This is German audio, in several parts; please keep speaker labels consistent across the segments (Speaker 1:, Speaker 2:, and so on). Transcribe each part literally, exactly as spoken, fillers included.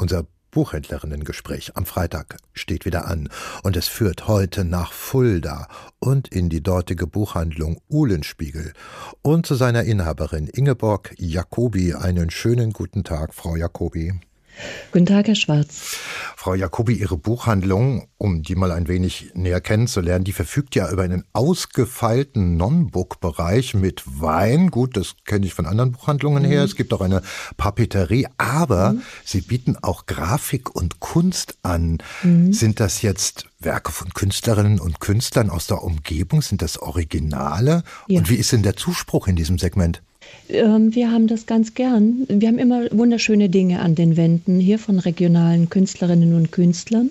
Speaker 1: Unser Buchhändlerinnengespräch am Freitag steht wieder an und es führt heute nach Fulda und in die dortige Buchhandlung Uhlenspiegel und zu seiner Inhaberin Ingeborg Jacobi. Einen schönen guten Tag, Frau Jacobi.
Speaker 2: Guten Tag, Herr Schwarz.
Speaker 1: Frau Jacobi, Ihre Buchhandlung, um die mal ein wenig näher kennenzulernen, die verfügt ja über einen ausgefeilten Non-Book-Bereich mit Wein. Gut, das kenne ich von anderen Buchhandlungen mhm. her. Es gibt auch eine Papeterie, aber mhm. Sie bieten auch Grafik und Kunst an. Mhm. Sind das jetzt Werke von Künstlerinnen und Künstlern aus der Umgebung? Sind das Originale? Ja. Und wie ist denn der Zuspruch in diesem Segment?
Speaker 2: Wir haben das ganz gern. Wir haben immer wunderschöne Dinge an den Wänden hier von regionalen Künstlerinnen und Künstlern.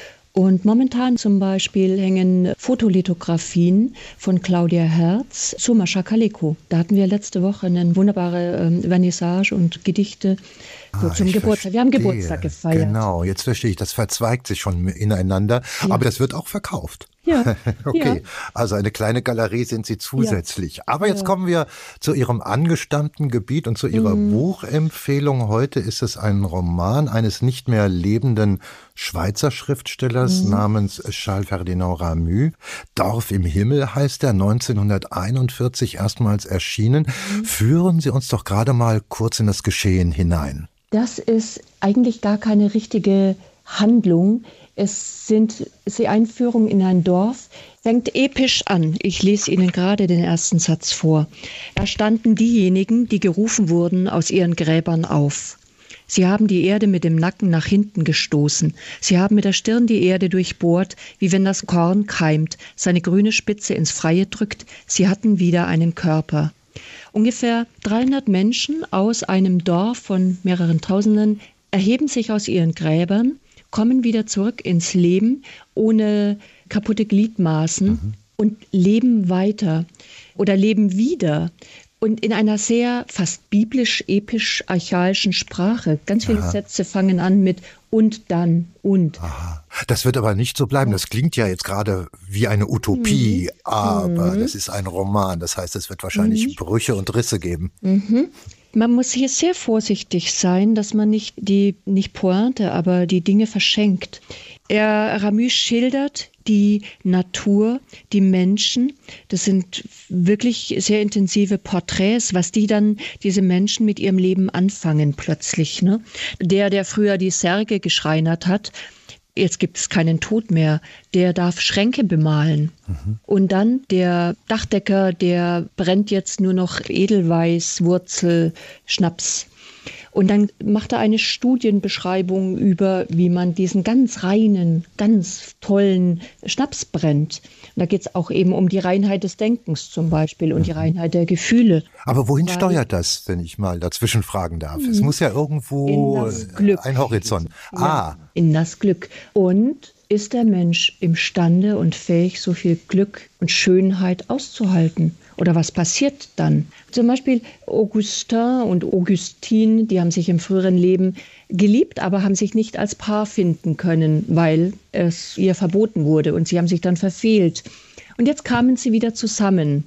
Speaker 2: Und momentan zum Beispiel hängen Fotolithografien von Claudia Herz zu Mascha Kaleko. Da hatten wir letzte Woche eine wunderbare ähm, Vernissage und Gedichte so
Speaker 1: ah,
Speaker 2: zum Geburtstag.
Speaker 1: Verstehe.
Speaker 2: Wir haben Geburtstag gefeiert.
Speaker 1: Genau, jetzt verstehe ich, das verzweigt sich schon ineinander, ja. Aber das wird auch verkauft.
Speaker 2: Ja.
Speaker 1: Okay,
Speaker 2: ja.
Speaker 1: Also eine kleine Galerie sind Sie zusätzlich. Ja. Aber jetzt
Speaker 2: ja.
Speaker 1: kommen wir zu Ihrem angestammten Gebiet und zu Ihrer mhm. Buchempfehlung. Heute ist es ein Roman eines nicht mehr lebenden Schweizer Schriftstellers mhm. namens Charles Ferdinand Ramuz. Dorf im Himmel heißt er, neunzehnhunderteinundvierzig erstmals erschienen. Mhm. Führen Sie uns doch gerade mal kurz in das Geschehen hinein.
Speaker 2: Das ist eigentlich gar keine richtige Handlung. Es sind ist die Einführung in ein Dorf, fängt episch an. Ich lese Ihnen gerade den ersten Satz vor. Da standen diejenigen, die gerufen wurden, aus ihren Gräbern auf. Sie haben die Erde mit dem Nacken nach hinten gestoßen. Sie haben mit der Stirn die Erde durchbohrt, wie wenn das Korn keimt, seine grüne Spitze ins Freie drückt. Sie hatten wieder einen Körper. Ungefähr dreihundert Menschen aus einem Dorf von mehreren Tausenden erheben sich aus ihren Gräbern, kommen wieder zurück ins Leben ohne kaputte Gliedmaßen mhm. und leben weiter oder leben wieder. Und in einer sehr fast biblisch-episch-archaischen Sprache. Ganz viele Aha. Sätze fangen an mit und dann und.
Speaker 1: Aha. Das wird aber nicht so bleiben. Das klingt ja jetzt gerade wie eine Utopie, mhm. aber mhm. das ist ein Roman. Das heißt, es wird wahrscheinlich mhm. Brüche und Risse geben.
Speaker 2: Mhm. Man muss hier sehr vorsichtig sein, dass man nicht die, nicht Pointe, aber die Dinge verschenkt. Er, Ramuz schildert die Natur, die Menschen. Das sind wirklich sehr intensive Porträts, was die dann, diese Menschen mit ihrem Leben anfangen plötzlich. Ne? Der, der früher die Särge geschreinert hat, jetzt gibt es keinen Tod mehr, der darf Schränke bemalen. Mhm. Und dann der Dachdecker, der brennt jetzt nur noch Edelweiß, Wurzel, Schnaps. Und dann macht er eine Studienbeschreibung über, wie man diesen ganz reinen, ganz tollen Schnaps brennt. Und da geht es auch eben um die Reinheit des Denkens zum Beispiel und die Reinheit der Gefühle.
Speaker 1: Aber wohin Weil, steuert das, wenn ich mal dazwischen fragen darf? Es muss ja irgendwo ein Horizont.
Speaker 2: Ja, ah. in das Glück. Und ist der Mensch imstande und fähig, so viel Glück und Schönheit auszuhalten? Oder was passiert dann? Zum Beispiel Augustin und Augustine, die haben sich im früheren Leben geliebt, aber haben sich nicht als Paar finden können, weil es ihr verboten wurde und sie haben sich dann verfehlt. Und jetzt kamen sie wieder zusammen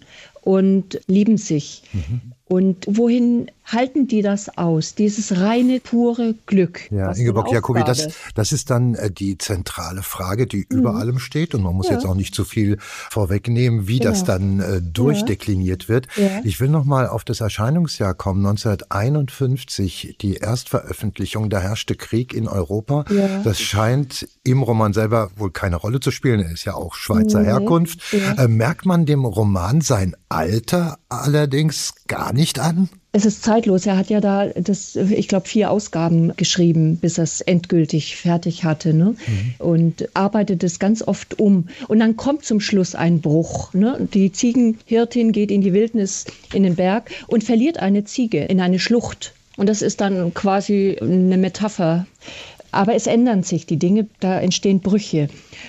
Speaker 2: und lieben sich. Mhm. Und wohin halten die das aus? Dieses reine, pure Glück.
Speaker 1: Ja, Ingeborg Jacobi, das, das ist dann äh, die zentrale Frage, die mhm. über allem steht. Und man muss ja. jetzt auch nicht zu viel vorwegnehmen, wie genau. das dann äh, durchdekliniert ja. wird. Ja. Ich will noch mal auf das Erscheinungsjahr kommen. neunzehnhunderteinundfünfzig, die Erstveröffentlichung, da herrschte Krieg in Europa. Ja. Das scheint im Roman selber wohl keine Rolle zu spielen. Er ist ja auch Schweizer nee. Herkunft. Ja. Äh, merkt man dem Roman sein Alter allerdings gar nicht an?
Speaker 2: Es ist zeitlos. Er hat ja da, das, ich glaube, vier Ausgaben geschrieben, bis er es endgültig fertig hatte. Ne? Mhm. Und arbeitet es ganz oft um. Und dann kommt zum Schluss ein Bruch. Ne? Die Ziegenhirtin geht in die Wildnis, in den Berg und verliert eine Ziege in eine Schlucht. Und das ist dann quasi eine Metapher. Aber es ändern sich die Dinge, da entstehen Brüche.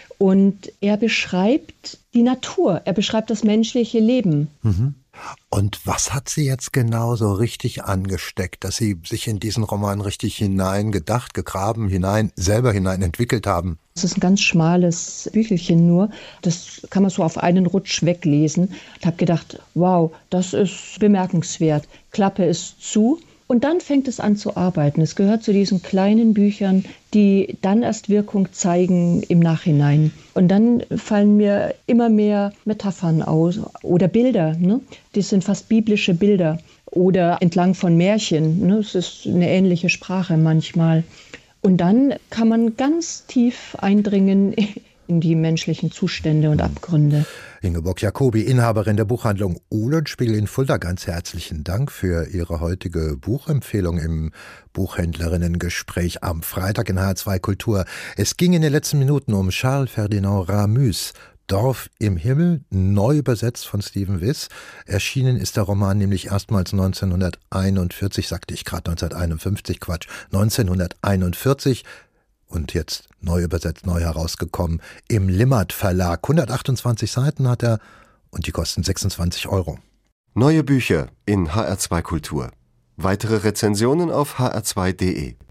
Speaker 2: Und er beschreibt die Natur, er beschreibt das menschliche Leben.
Speaker 1: Mhm. Und was hat Sie jetzt genau so richtig angesteckt, dass Sie sich in diesen Roman richtig hinein gedacht, gegraben, hinein, selber hinein entwickelt haben?
Speaker 2: Es ist ein ganz schmales Büchelchen nur. Das kann man so auf einen Rutsch weglesen. Ich habe gedacht, wow, das ist bemerkenswert. Klappe ist zu Und dann fängt es an zu arbeiten. Es gehört zu diesen kleinen Büchern, die dann erst Wirkung zeigen im Nachhinein. Und dann fallen mir immer mehr Metaphern aus oder Bilder. Ne? Das sind fast biblische Bilder oder entlang von Märchen. Ne? Es ist eine ähnliche Sprache manchmal. Und dann kann man ganz tief eindringen in die menschlichen Zustände und Abgründe.
Speaker 1: Ingeborg Jacobi, Inhaberin der Buchhandlung Uhlenspiegel in Fulda, ganz herzlichen Dank für Ihre heutige Buchempfehlung im Buchhändlerinnengespräch am Freitag in H R zwei Kultur. Es ging in den letzten Minuten um Charles Ferdinand Ramuz, Dorf im Himmel, neu übersetzt von Stephen Wyss. Erschienen ist der Roman nämlich erstmals neunzehnhunderteinundvierzig, sagte ich gerade neunzehnhunderteinundfünfzig, Quatsch, neunzehnhunderteinundvierzig. Und jetzt neu übersetzt, neu herausgekommen im Limmert Verlag. hundertachtundzwanzig Seiten hat er und die kosten sechsundzwanzig Euro.
Speaker 3: Neue Bücher in H R zwei Kultur. Weitere Rezensionen auf h r zwei punkt de.